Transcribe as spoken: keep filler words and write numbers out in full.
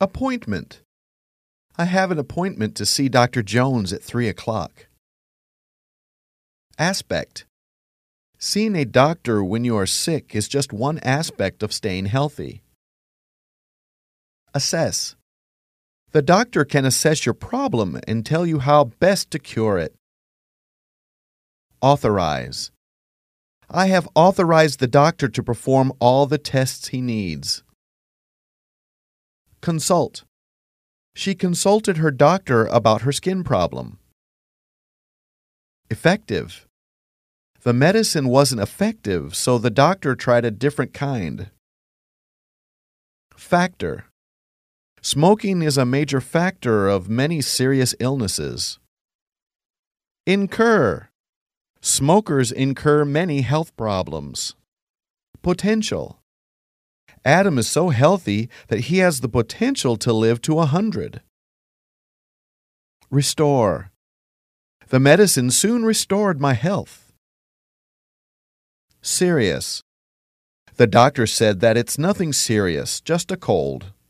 Appointment. I have an appointment to see Doctor Jones at three o'clock. Aspect. Seeing a doctor when you are sick is just one aspect of staying healthy. Assess. The doctor can assess your problem and tell you how best to cure it. Authorize. I have authorized the doctor to perform all the tests he needs. Consult. She consulted her doctor about her skin problem. Effective. The medicine wasn't effective, so the doctor tried a different kind. Factor. Smoking is a major factor of many serious illnesses. Incur. Smokers incur many health problems. Potential. Adam is so healthy that he has the potential to live to a hundred. Restore. The medicine soon restored my health. Serious. The doctor said that it's nothing serious, just a cold.